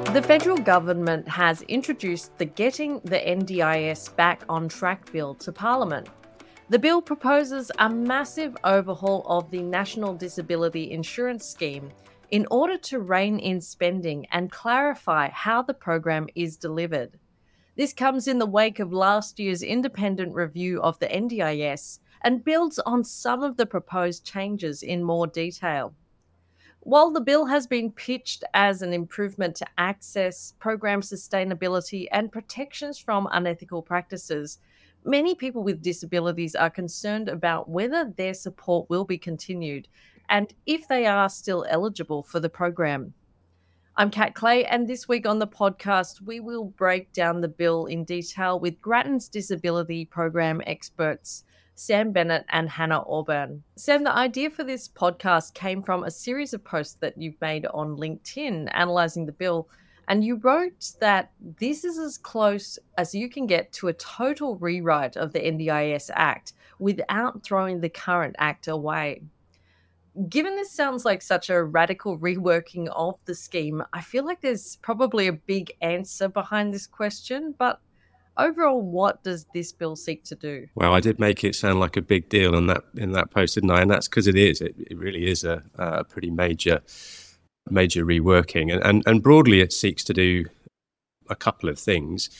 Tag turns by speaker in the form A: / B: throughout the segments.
A: The federal government has introduced the Getting the NDIS Back on Track bill to Parliament. The bill proposes a massive overhaul of the National Disability Insurance Scheme in order to rein in spending and clarify how the program is delivered. This comes in the wake of last year's independent review of the NDIS and builds on some of the proposed changes in more detail. While the bill has been pitched as an improvement to access, program sustainability, and protections from unethical practices, many people with disabilities are concerned about whether their support will be continued and if they are still eligible for the program. I'm Kat Clay, and this week on the podcast, we will break down the bill in detail with Grattan's disability program experts Sam Bennett and Hannah Auburn. Sam, the idea for this podcast came from a series of posts that you've made on LinkedIn analysing the bill, and you wrote that this is as close as you can get to a total rewrite of the NDIS Act without throwing the current Act away. Given this sounds like such a radical reworking of the scheme, I feel like there's probably a big answer behind this question, but overall, what does this bill seek to do?
B: Well, I did make it sound like a big deal in that post, didn't I? And that's because it is. It really is a pretty major reworking. And broadly, it seeks to do a couple of things.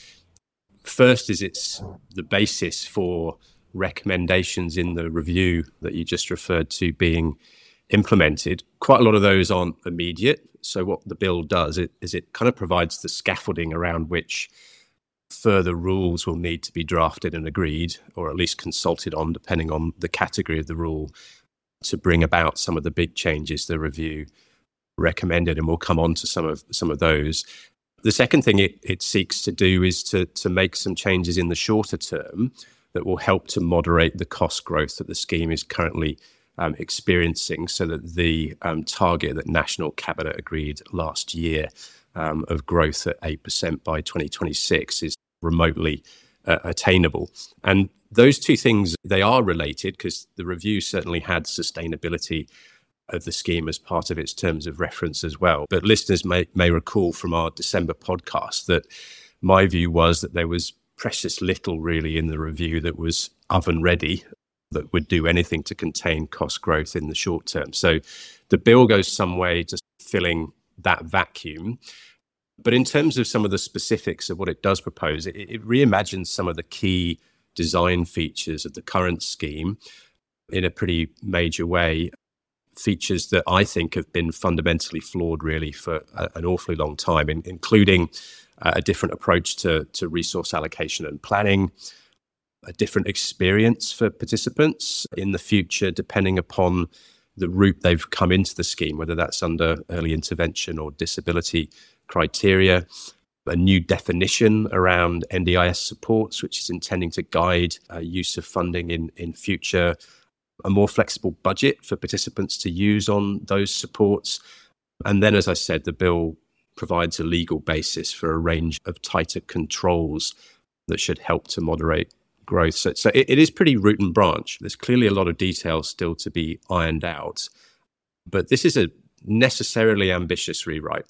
B: First is it's the basis for recommendations in the review that you just referred to being implemented. Quite a lot of those aren't immediate. So what the bill does is it kind of provides the scaffolding around which further rules will need to be drafted and agreed, or at least consulted on, depending on the category of the rule, to bring about some of the big changes the review recommended, and we'll come on to some of those. The second thing it seeks to do is to make some changes in the shorter term that will help to moderate the cost growth that the scheme is currently experiencing, so that the target that National Cabinet agreed last year of growth at 8% by 2026 is remotely attainable. And those two things, they are related, because the review certainly had sustainability of the scheme as part of its terms of reference as well. But listeners may recall from our December podcast that my view was that there was precious little really in the review that was oven ready, that would do anything to contain cost growth in the short term. So the bill goes some way to filling that vacuum. But in terms of some of the specifics of what it does propose, it reimagines some of the key design features of the current scheme in a pretty major way. Features that I think have been fundamentally flawed really for an awfully long time, including a different approach to resource allocation and planning, a different experience for participants in the future, depending upon the route they've come into the scheme, whether that's under early intervention or disability criteria, a new definition around NDIS supports, which is intending to guide use of funding in future, a more flexible budget for participants to use on those supports. And then, as I said, the bill provides a legal basis for a range of tighter controls that should help to moderate growth. So it is pretty root and branch. There's clearly a lot of details still to be ironed out, but this is a necessarily ambitious rewrite,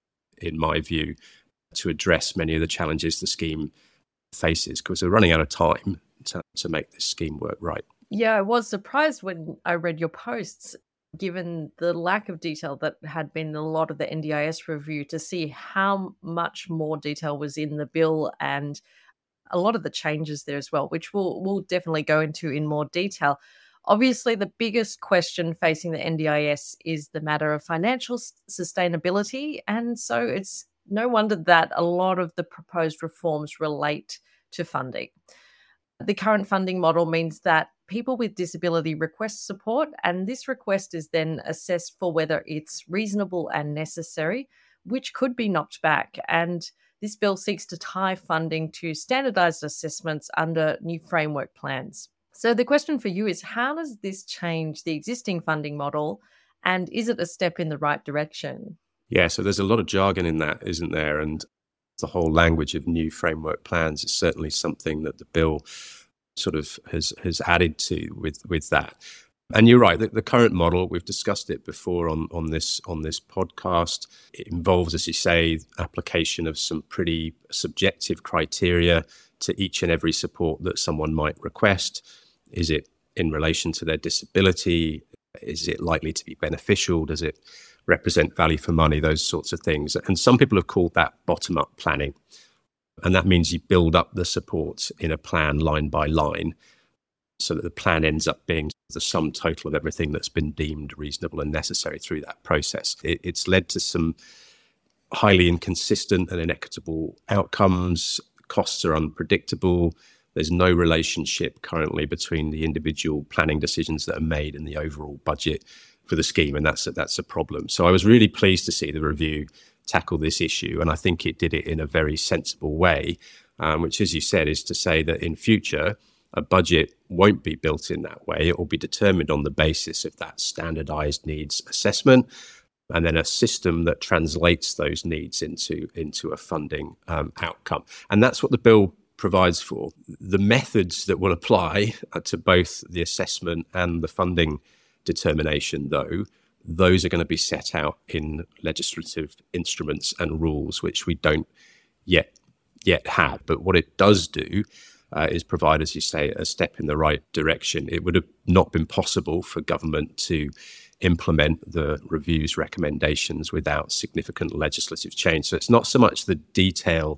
B: in my view, to address many of the challenges the scheme faces, because we're running out of time to make this scheme work right.
A: Yeah, I was surprised when I read your posts, given the lack of detail that had been in a lot of the NDIS review, to see how much more detail was in the bill and a lot of the changes there as well, which we'll definitely go into in more detail. Obviously, the biggest question facing the NDIS is the matter of financial sustainability, and so it's no wonder that a lot of the proposed reforms relate to funding. The current funding model means that people with disability request support, and this request is then assessed for whether it's reasonable and necessary, which could be knocked back. And this bill seeks to tie funding to standardised assessments under new framework plans. So the question for you is, how does this change the existing funding model, and is it a step in the right direction?
B: Yeah, so there's a lot of jargon in that, isn't there? And the whole language of new framework plans is certainly something that the bill sort of has added to with that. And you're right, the current model, we've discussed it before on this podcast. It involves, as you say, application of some pretty subjective criteria to each and every support that someone might request. Is it in relation to their disability? Is it likely to be beneficial? Does it represent value for money? Those sorts of things. And some people have called that bottom-up planning. And that means you build up the support in a plan line by line, so that the plan ends up being the sum total of everything that's been deemed reasonable and necessary through that process. It's led to some highly inconsistent and inequitable outcomes. Costs are unpredictable. There's no relationship currently between the individual planning decisions that are made and the overall budget for the scheme, and that's a problem. So I was really pleased to see the review tackle this issue, and I think it did it in a very sensible way, which, as you said, is to say that in future, a budget won't be built in that way. It will be determined on the basis of that standardized needs assessment, and then a system that translates those needs into a funding outcome. And that's what the bill provides for. The methods that will apply to both the assessment and the funding determination, though, those are going to be set out in legislative instruments and rules, which we don't yet have. But what it does do is provide, as you say, a step in the right direction. It would have not been possible for government to implement the review's recommendations without significant legislative change. So it's not so much the detail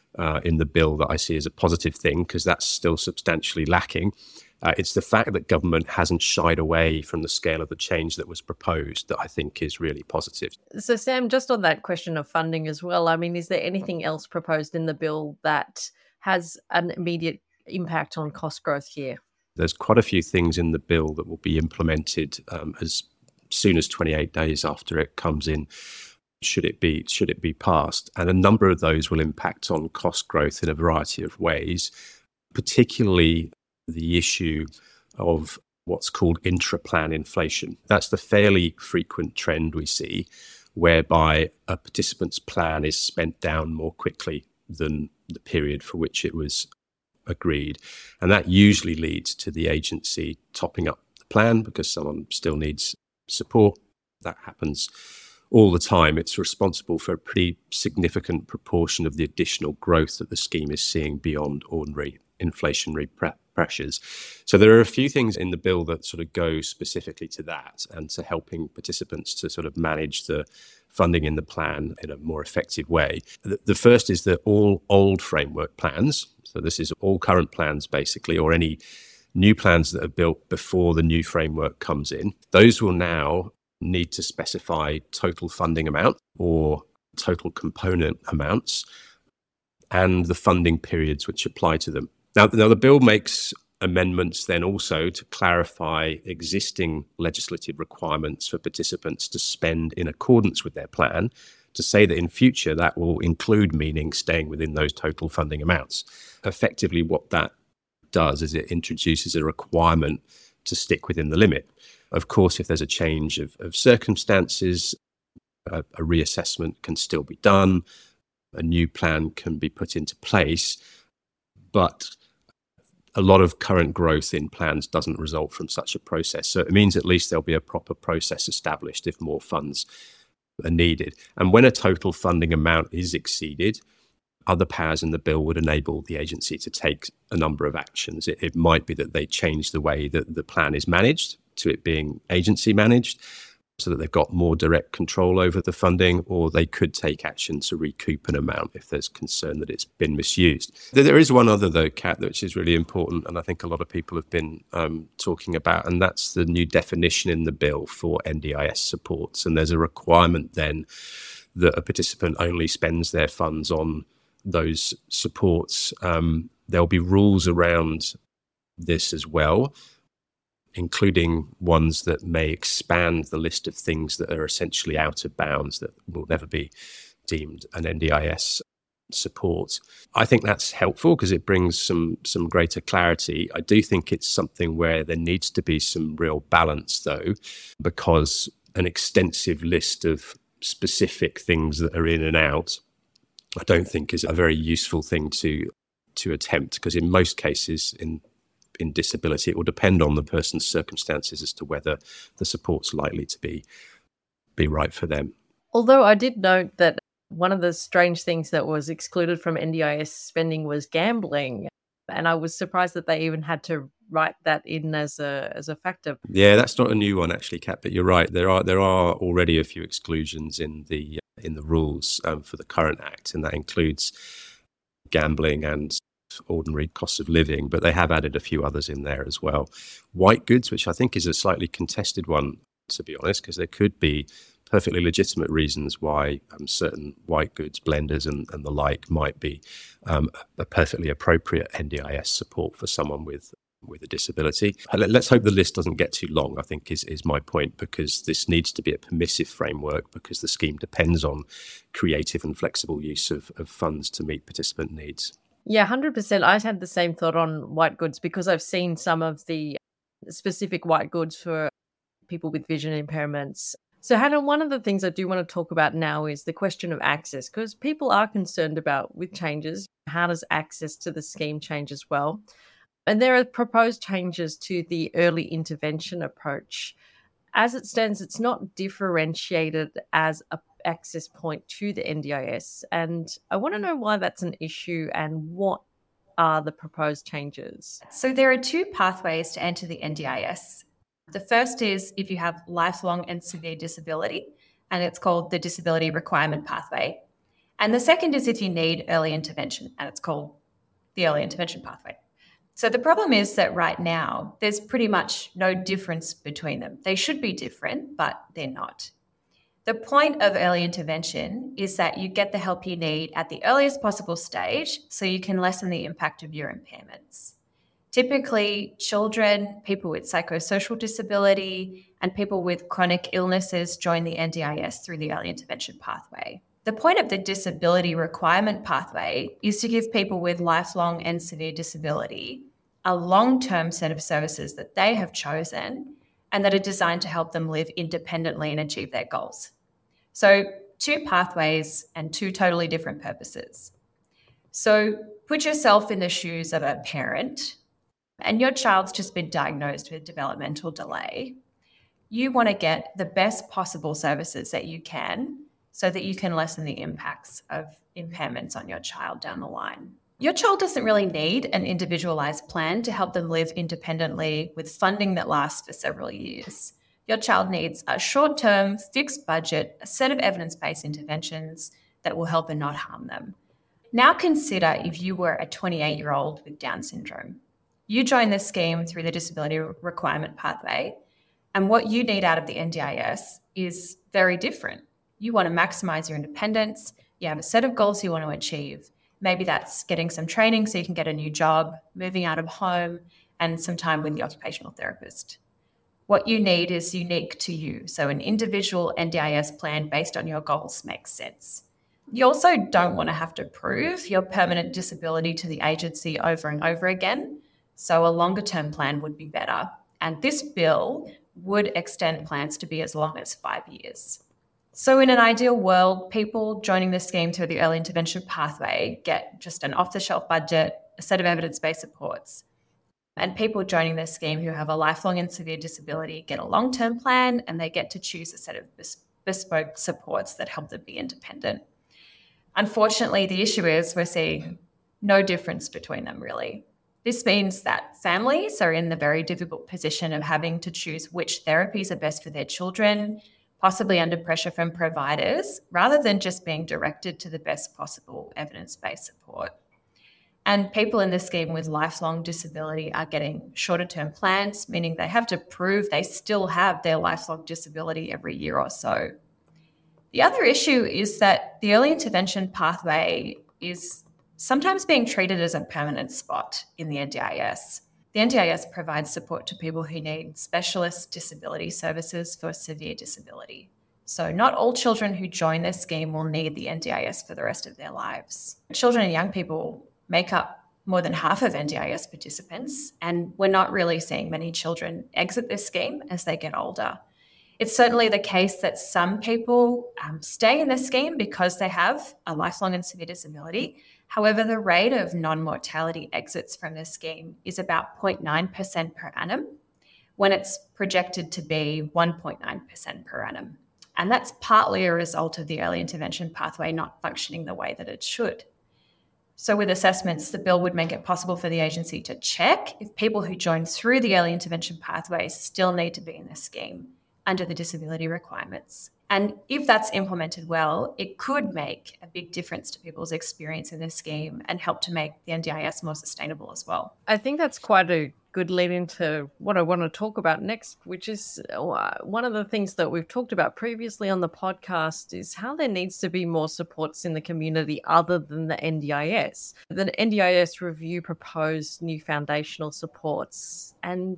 B: in the bill that I see as a positive thing, because that's still substantially lacking. It's the fact that government hasn't shied away from the scale of the change that was proposed that I think is really positive.
A: So, Sam, just on that question of funding as well, I mean, is there anything else proposed in the bill that has an immediate impact on cost growth here?
B: There's quite a few things in the bill that will be implemented as soon as 28 days after it comes in, should it be passed. And a number of those will impact on cost growth in a variety of ways, particularly the issue of what's called intra-plan inflation. That's the fairly frequent trend we see, whereby a participant's plan is spent down more quickly than the period for which it was agreed. And that usually leads to the agency topping up the plan because someone still needs support. That happens all the time. It's responsible for a pretty significant proportion of the additional growth that the scheme is seeing beyond ordinary inflationary pressures. So there are a few things in the bill that sort of go specifically to that and to helping participants to sort of manage the funding in the plan in a more effective way. The first is that all old framework plans, so this is all current plans basically, or any new plans that are built before the new framework comes in, those will now need to specify total funding amount or total component amounts and the funding periods which apply to them. Now the bill makes amendments then also to clarify existing legislative requirements for participants to spend in accordance with their plan, to say that in future that will include meaning staying within those total funding amounts. Effectively, what that does is it introduces a requirement to stick within the limit. Of course, if there's a change of circumstances, a reassessment can still be done, a new plan can be put into place, but a lot of current growth in plans doesn't result from such a process. So it means at least there'll be a proper process established if more funds are needed. And when a total funding amount is exceeded, other powers in the bill would enable the agency to take a number of actions. It might be that they change the way that the plan is managed to it being agency managed so that they've got more direct control over the funding, or they could take action to recoup an amount if there's concern that it's been misused. There is one other, though, Kat, which is really important, and I think a lot of people have been talking about, and that's the new definition in the bill for NDIS supports. And there's a requirement then that a participant only spends their funds on those supports. There'll be rules around this as well, including ones that may expand the list of things that are essentially out of bounds that will never be deemed an NDIS support. I think that's helpful because it brings some greater clarity. I do think it's something where there needs to be some real balance, though, because an extensive list of specific things that are in and out, I don't think is a very useful thing to attempt, because in most cases, in in disability. It will depend on the person's circumstances as to whether the support's likely to be right for them.
A: Although I did note that one of the strange things that was excluded from NDIS spending was gambling, and I was surprised that they even had to write that in as a factor.
B: Yeah, that's not a new one actually, Kat, but you're right. There are already a few exclusions in the rules for the current Act, and that includes gambling and ordinary costs of living, but they have added a few others in there as well. White goods, which I think is a slightly contested one, to be honest, because there could be perfectly legitimate reasons why certain white goods blenders and the like might be a perfectly appropriate NDIS support for someone with a disability. Let's hope the list doesn't get too long, I think is my point, because this needs to be a permissive framework, because the scheme depends on creative and flexible use of funds to meet participant needs.
A: Yeah, 100%. I had the same thought on white goods because I've seen some of the specific white goods for people with vision impairments. So, Hannah, one of the things I do want to talk about now is the question of access, because people are concerned about, with changes, how does access to the scheme change as well? And there are proposed changes to the early intervention approach. As it stands, it's not differentiated as an access point to the NDIS. And I want to know why that's an issue and what are the proposed changes.
C: So there are two pathways to enter the NDIS. The first is if you have lifelong and severe disability, and it's called the Disability Requirement Pathway. And the second is if you need early intervention, and it's called the Early Intervention Pathway. So the problem is that right now, there's pretty much no difference between them. They should be different, but they're not. The point of early intervention is that you get the help you need at the earliest possible stage so you can lessen the impact of your impairments. Typically, children, people with psychosocial disability, and people with chronic illnesses join the NDIS through the early intervention pathway. The point of the disability requirement pathway is to give people with lifelong and severe disability a long-term set of services that they have chosen and that are designed to help them live independently and achieve their goals. So, two pathways and two totally different purposes. So, put yourself in the shoes of a parent and your child's just been diagnosed with developmental delay. You want to get the best possible services that you can so that you can lessen the impacts of impairments on your child down the line. Your child doesn't really need an individualized plan to help them live independently with funding that lasts for several years. Your child needs a short-term, fixed budget, a set of evidence-based interventions that will help and not harm them. Now consider if you were a 28-year-old with Down syndrome. You join this scheme through the Disability Requirement Pathway, and what you need out of the NDIS is very different. You want to maximize your independence. You have a set of goals you want to achieve. Maybe that's getting some training so you can get a new job, moving out of home, and some time with the occupational therapist. What you need is unique to you. So an individual NDIS plan based on your goals makes sense. You also don't want to have to prove your permanent disability to the agency over and over again. So a longer term plan would be better. And this bill would extend plans to be as long as 5 years. So in an ideal world, people joining the scheme through the early intervention pathway get just an off-the-shelf budget, a set of evidence-based supports. And people joining the scheme who have a lifelong and severe disability get a long-term plan, and they get to choose a set of bespoke supports that help them be independent. Unfortunately, the issue is we're seeing no difference between them, really. This means that families are in the very difficult position of having to choose which therapies are best for their children, possibly under pressure from providers, rather than just being directed to the best possible evidence-based support. And people in the scheme with lifelong disability are getting shorter-term plans, meaning they have to prove they still have their lifelong disability every year or so. The other issue is that the early intervention pathway is sometimes being treated as a permanent spot in the NDIS. The NDIS provides support to people who need specialist disability services for severe disability. So not all children who join this scheme will need the NDIS for the rest of their lives. Children and young people make up more than half of NDIS participants, and we're not really seeing many children exit this scheme as they get older. It's certainly the case that some people stay in the scheme because they have a lifelong and severe disability. However, the rate of non-mortality exits from the scheme is about 0.9% per annum, when it's projected to be 1.9% per annum. And that's partly a result of the early intervention pathway not functioning the way that it should. So with assessments, the bill would make it possible for the agency to check if people who join through the early intervention pathway still need to be in the scheme under the disability requirements. And if that's implemented well, it could make a big difference to people's experience in the scheme and help to make the NDIS more sustainable as well.
A: I think that's quite a good lead into what I want to talk about next, which is one of the things that we've talked about previously on the podcast is how there needs to be more supports in the community other than the NDIS. The NDIS review proposed new foundational supports, and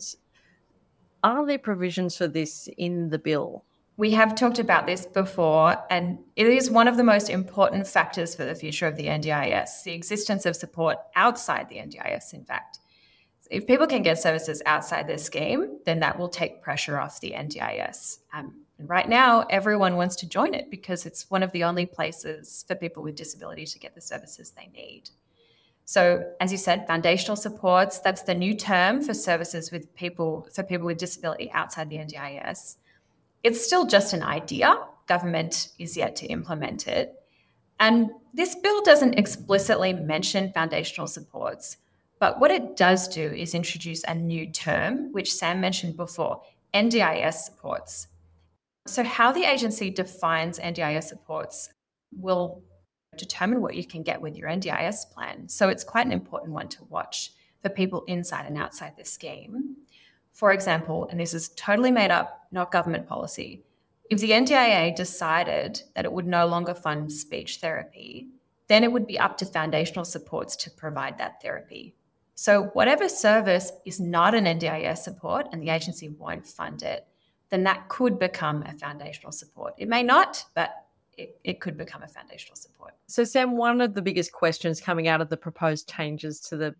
A: are there provisions for this in the bill?
C: We have talked about this before, and it is one of the most important factors for the future of the NDIS, the existence of support outside the NDIS, in fact. If people can get services outside the scheme, then that will take pressure off the NDIS. And right now, everyone wants to join it because it's one of the only places for people with disability to get the services they need. So, as you said, foundational supports, that's the new term for services for people with disability outside the NDIS. It's still just an idea. Government is yet to implement it. And this bill doesn't explicitly mention foundational supports, but what it does do is introduce a new term, which Sam mentioned before, NDIS supports. So how the agency defines NDIS supports will determine what you can get with your NDIS plan. So it's quite an important one to watch for people inside and outside the scheme. For example, and this is totally made up, not government policy, if the NDIA decided that it would no longer fund speech therapy, then it would be up to foundational supports to provide that therapy. So whatever service is not an NDIS support and the agency won't fund it, then that could become a foundational support. It may not, but it could become a foundational support.
A: So Sam, one of the biggest questions coming out of the proposed changes to the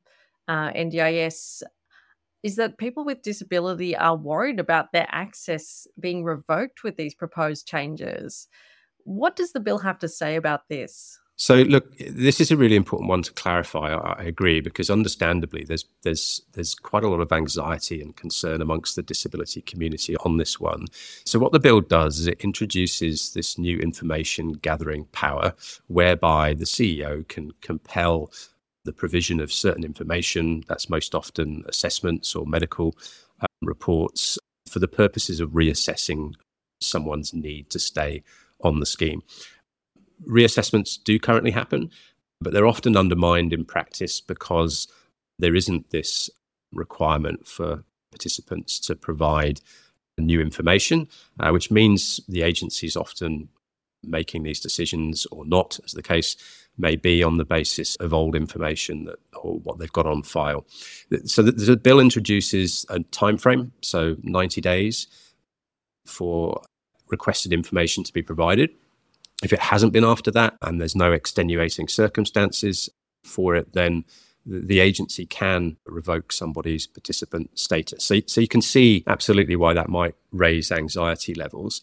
A: NDIS is that people with disability are worried about their access being revoked with these proposed changes. What does the bill have to say about this?
B: So, look, this is a really important one to clarify. I agree, because understandably, there's quite a lot of anxiety and concern amongst the disability community on this one. So, what the bill does is it introduces this new information gathering power, whereby the CEO can compel the provision of certain information, that's most often assessments or medical reports, for the purposes of reassessing someone's need to stay on the scheme. Reassessments do currently happen, but they're often undermined in practice because there isn't this requirement for participants to provide new information, which means the agency is often making these decisions, or not, as the case may be, on the basis of old information or what they've got on file. So the bill introduces a time frame, so 90 days for requested information to be provided. If it hasn't been after that and there's no extenuating circumstances for it, then the agency can revoke somebody's participant status. So you can see absolutely why that might raise anxiety levels.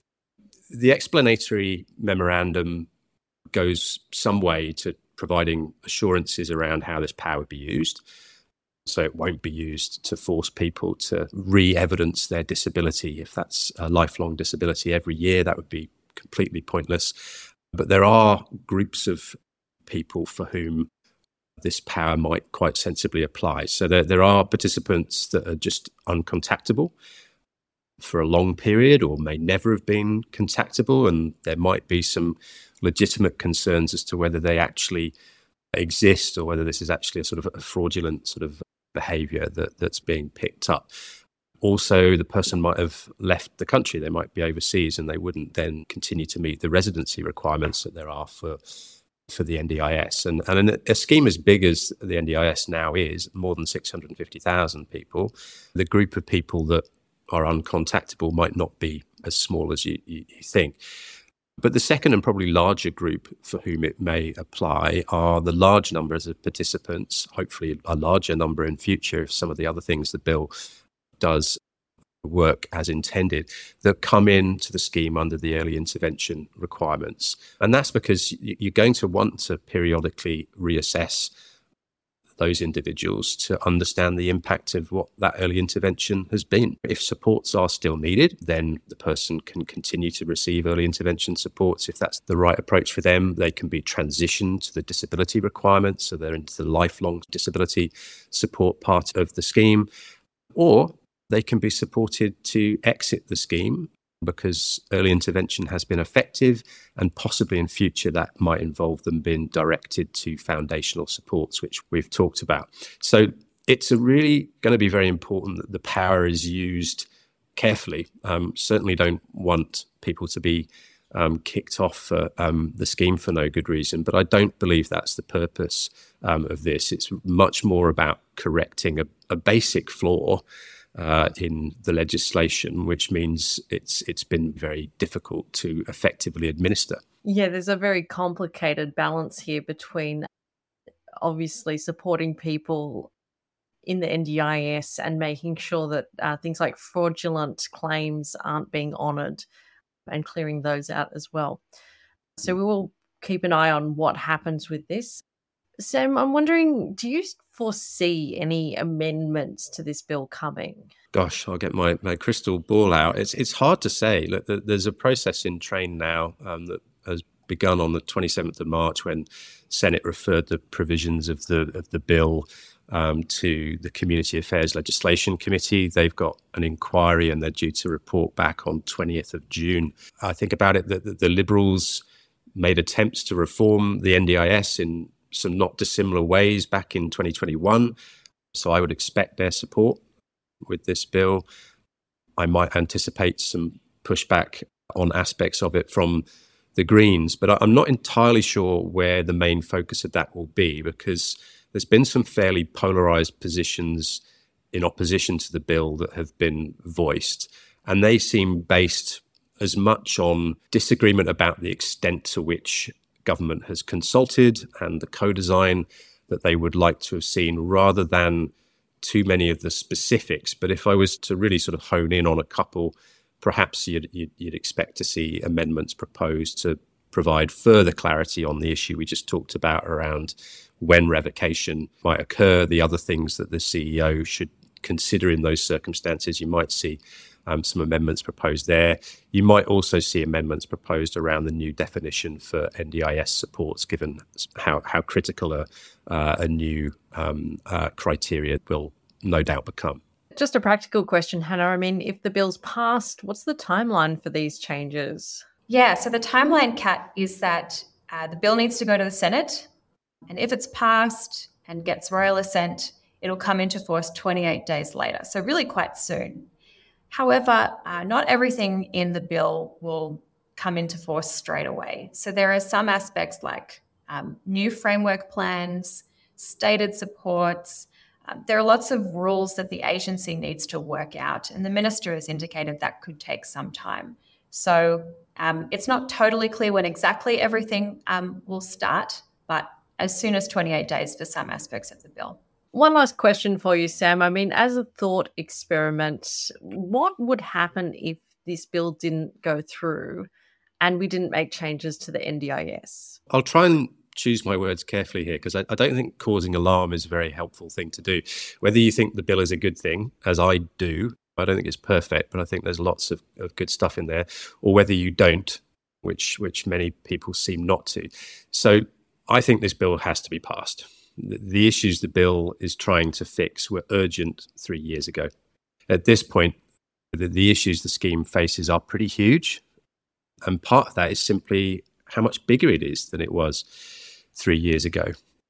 B: The explanatory memorandum goes some way to providing assurances around how this power would be used. So it won't be used to force people to re-evidence their disability. If that's a lifelong disability every year, that would be completely pointless. But there are groups of people for whom this power might quite sensibly apply. So there are participants that are just uncontactable for a long period or may never have been contactable, and there might be some legitimate concerns as to whether they actually exist or whether this is actually a sort of a fraudulent sort of behaviour that's being picked up. Also, the person might have left the country, they might be overseas, and they wouldn't then continue to meet the residency requirements that there are for the NDIS. And a scheme as big as the NDIS now is, more than 650,000 people, the group of people that are uncontactable might not be as small as you think. But the second and probably larger group for whom it may apply are the large numbers of participants, hopefully a larger number in future if some of the other things the bill does work as intended that come into the scheme under the early intervention requirements. And that's because you're going to want to periodically reassess those individuals to understand the impact of what that early intervention has been. If supports are still needed, then the person can continue to receive early intervention supports. If that's the right approach for them, they can be transitioned to the disability requirements, so they're into the lifelong disability support part of the scheme, or they can be supported to exit the scheme because early intervention has been effective, and possibly in future that might involve them being directed to foundational supports, which we've talked about. So it's really going to be very important that the power is used carefully. Certainly don't want people to be kicked off the scheme for no good reason, but I don't believe that's the purpose of this. It's much more about correcting a basic flaw in the legislation, which means it's been very difficult to effectively administer.
A: Yeah, there's a very complicated balance here between obviously supporting people in the NDIS and making sure that things like fraudulent claims aren't being honoured and clearing those out as well. So we will keep an eye on what happens with this. Sam, I'm wondering, do you foresee any amendments to this bill coming?
B: Gosh, I'll get my crystal ball out. It's hard to say. Look, there's a process in train now that has begun on the 27th of March when Senate referred the provisions of the bill to the Community Affairs Legislation Committee. They've got an inquiry and they're due to report back on 20th of June. I think about it that the Liberals made attempts to reform the NDIS in some not dissimilar ways back in 2021. So I would expect their support with this bill. I might anticipate some pushback on aspects of it from the Greens, but I'm not entirely sure where the main focus of that will be, because there's been some fairly polarized positions in opposition to the bill that have been voiced, and they seem based as much on disagreement about the extent to which government has consulted and the co-design that they would like to have seen, rather than too many of the specifics. But if I was to really sort of hone in on a couple, perhaps you'd expect to see amendments proposed to provide further clarity on the issue we just talked about around when revocation might occur, the other things that the CEO should consider in those circumstances. You might see some amendments proposed there. You might also see amendments proposed around the new definition for NDIS supports, given how critical a new criteria will no doubt become.
A: Just a practical question, Hannah. I mean, if the bill's passed, what's the timeline for these changes?
C: Yeah, so the timeline, Kat, is that the bill needs to go to the Senate, and if it's passed and gets royal assent, it'll come into force 28 days later, so really quite soon. However, not everything in the bill will come into force straight away. So there are some aspects like new framework plans, stated supports. There are lots of rules that the agency needs to work out, and the minister has indicated that could take some time. So it's not totally clear when exactly everything will start, but as soon as 28 days for some aspects of the bill.
A: One last question for you, Sam. I mean, as a thought experiment, what would happen if this bill didn't go through and we didn't make changes to the NDIS?
B: I'll try and choose my words carefully here, because I don't think causing alarm is a very helpful thing to do. Whether you think the bill is a good thing, as I do, I don't think it's perfect, but I think there's lots of good stuff in there, or whether you don't, which many people seem not to. So I think this bill has to be passed. The issues the bill is trying to fix were urgent 3 years ago. At this point, the issues the scheme faces are pretty huge. And part of that is simply how much bigger it is than it was 3 years ago.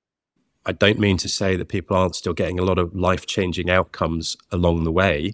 B: I don't mean to say that people aren't still getting a lot of life-changing outcomes along the way,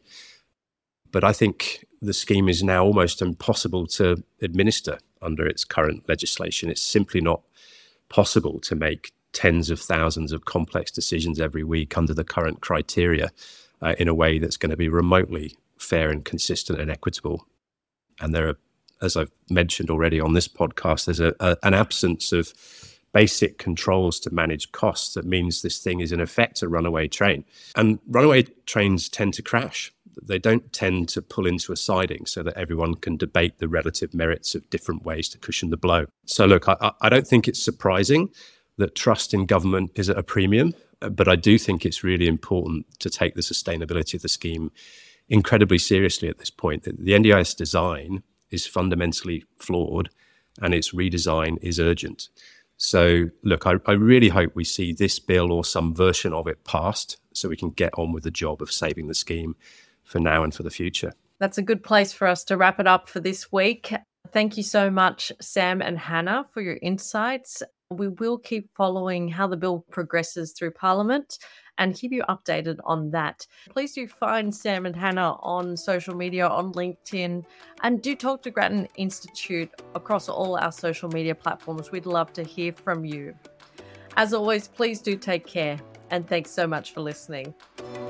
B: but I think the scheme is now almost impossible to administer under its current legislation. It's simply not possible to make tens of thousands of complex decisions every week under the current criteria in a way that's going to be remotely fair and consistent and equitable. And there are, as I've mentioned already on this podcast, there's an absence of basic controls to manage costs that means this thing is in effect a runaway train. And runaway trains tend to crash. they don't tend to pull into a siding so that everyone can debate the relative merits of different ways to cushion the blow. So look, I don't think it's surprising that trust in government is at a premium, but I do think it's really important to take the sustainability of the scheme incredibly seriously at this point. The NDIS design is fundamentally flawed and its redesign is urgent. So look, I really hope we see this bill or some version of it passed so we can get on with the job of saving the scheme for now and for the future.
A: That's a good place for us to wrap it up for this week. Thank you so much, Sam and Hannah, for your insights. We will keep following how the bill progresses through Parliament and keep you updated on that. Please do find Sam and Hannah on social media, on LinkedIn, and do talk to Grattan Institute across all our social media platforms. We'd love to hear from you. As always, please do take care, and thanks so much for listening.